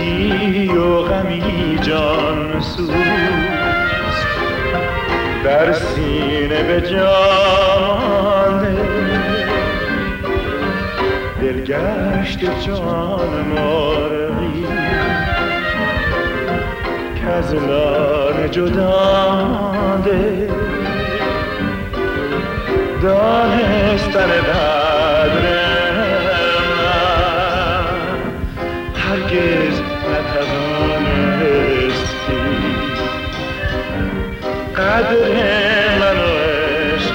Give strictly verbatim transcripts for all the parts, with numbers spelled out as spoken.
مستی و غمی جان سوز در سینه به جان دلگشت جان مرغی کز لانه جداده دانستن قدر من هرگز نتوانستی قدر من و عشق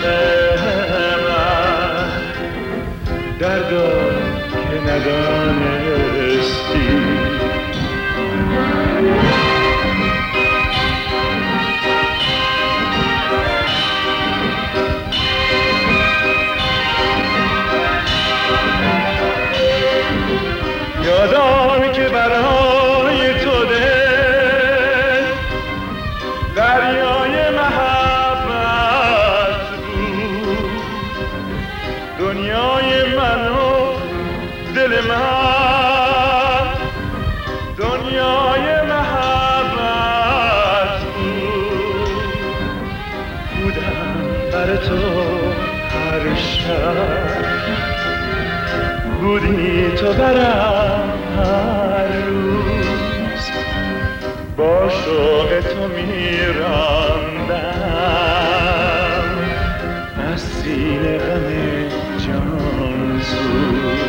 من دردا که ندانستی یادم که برای تو دل دریای محبت بود دنیای من و دل من دنیای محبت بود بودم بر تو هر شب بودی تو برم هر روز با شوق تو میراندم از سینه غم جان سوز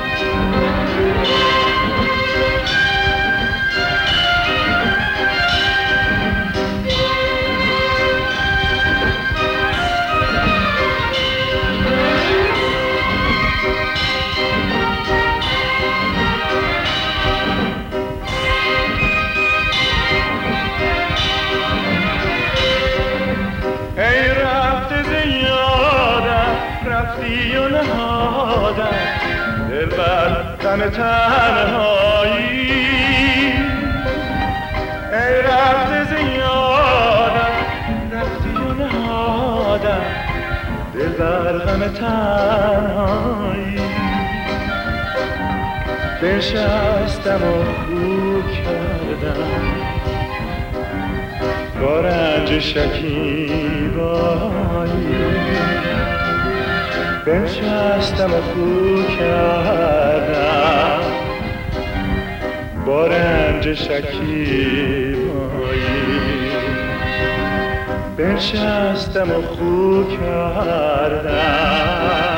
رفتی و نهادم دل بر غم تنهایی ای رفته زیادم رفتی و نهادم دل بر غم تنهایی بنشستم و خو کردم با رنج شکیبایی بنشستم و خو کردم با رنج شکیبایی بنشستم و خو کردم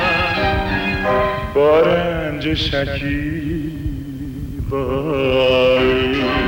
با رنج شکیبایی